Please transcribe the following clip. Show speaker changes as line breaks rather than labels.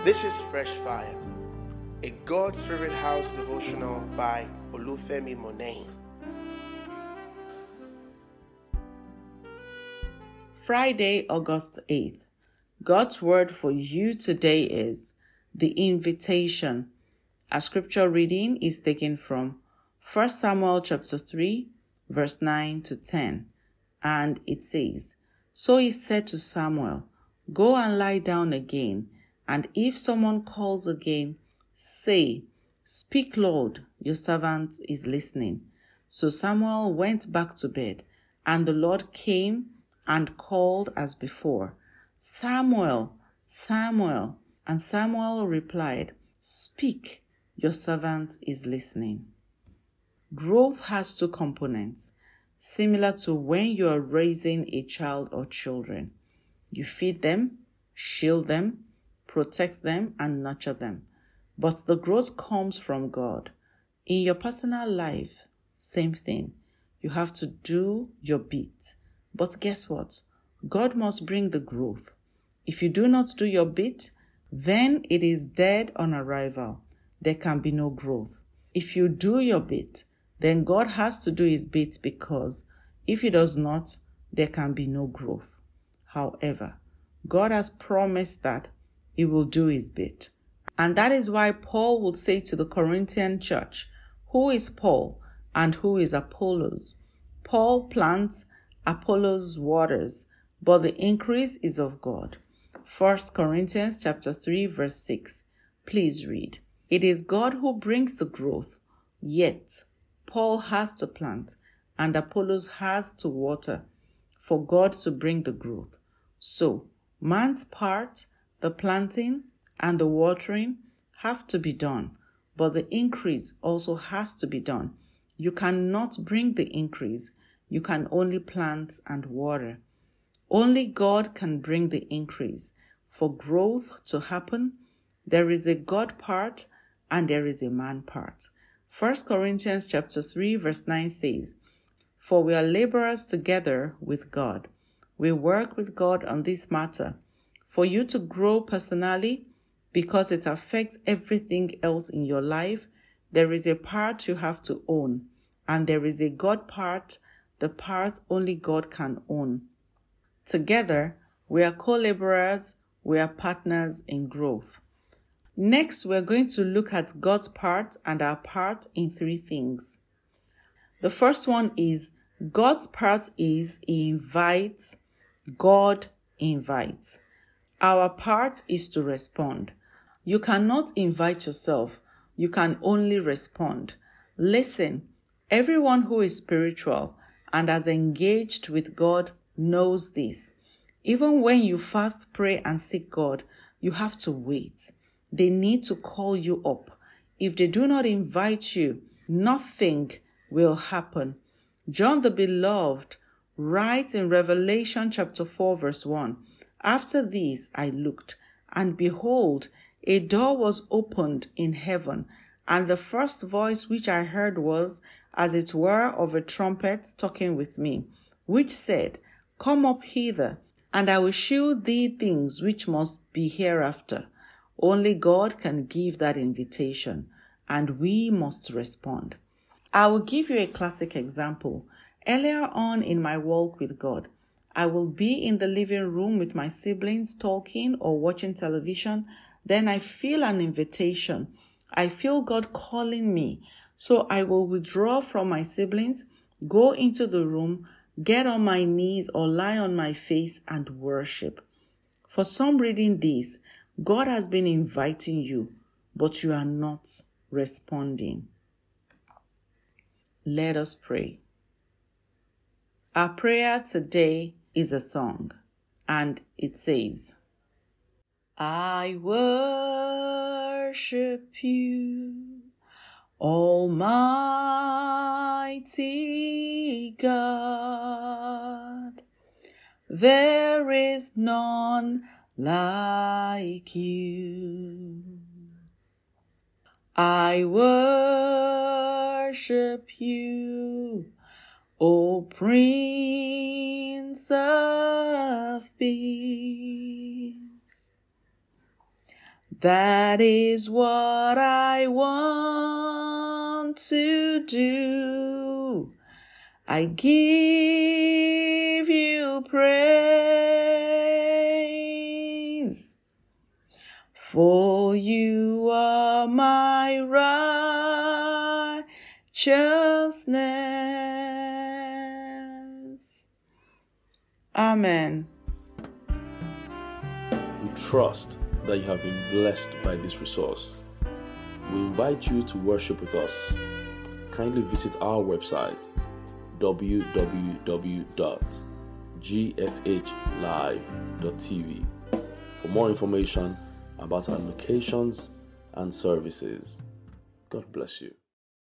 This is Fresh Fire, a God Spirit House devotional by Olufemi Monet.
Friday, August 8th. God's word for you today is the invitation. Our scripture reading is taken from 1 Samuel chapter 3, verse 9 to 10. And it says, "So he said to Samuel, Go and lie down again, and if someone calls again, say, Speak, Lord, your servant is listening." So Samuel went back to bed, and the Lord came and called as before, "Samuel, Samuel." And Samuel replied, "Speak, your servant is listening." Growth has two components, similar to when you are raising a child or children. You feed them, shield them, protect them, and nurture them. But the growth comes from God. In your personal life, same thing. You have to do your bit. But guess what? God must bring the growth. If you do not do your bit, then it is dead on arrival. There can be no growth. If you do your bit, then God has to do his bit, because if he does not, there can be no growth. However, God has promised that he will do his bit. And that is why Paul would say to the Corinthian church, "Who is Paul and who is Apollos? Paul plants, Apollos waters, but the increase is of God." 1 Corinthians chapter 3, verse 6. Please read. It is God who brings the growth, yet Paul has to plant and Apollos has to water for God to bring the growth. So, man's part, the planting and the watering, have to be done, but the increase also has to be done. You cannot bring the increase. You can only plant and water. Only God can bring the increase. For growth to happen, there is a God part and there is a man part. 1 Corinthians chapter 3, verse 9 says, "For we are laborers together with God. We work with God on this matter. For you to grow personally, because it affects everything else in your life, there is a part you have to own, and there is a God part, the part only God can own. Together, we are co-laborers, we are partners in growth." Next, we're going to look at God's part and our part in three things. The first one is God's part is he invites, God invites. Our part is to respond. You cannot invite yourself. You can only respond. Listen, everyone who is spiritual and has engaged with God knows this. Even when you fast, pray, and seek God, you have to wait. They need to call you up. If they do not invite you, nothing will happen. John the Beloved writes in Revelation chapter 4, verse 1, "After this I looked, and behold, a door was opened in heaven, and the first voice which I heard was, as it were, of a trumpet talking with me, which said, Come up hither, and I will shew thee things which must be hereafter." Only God can give that invitation, and we must respond. I will give you a classic example. Earlier on in my walk with God, I will be in the living room with my siblings talking or watching television. Then I feel an invitation. I feel God calling me. So I will withdraw from my siblings, go into the room, get on my knees or lie on my face and worship. For some reading this, God has been inviting you, but you are not responding. Let us pray. Our prayer today is a song, and it says, "I worship you, Almighty God. There is none like you. I worship you, O Prince of Peace. That is what I want to do. I give you praise, for you are my righteousness. Amen.
We trust that you have been blessed by this resource. We invite you to worship with us. Kindly visit our website www.gfhlive.tv for more information about our locations and services. God bless you.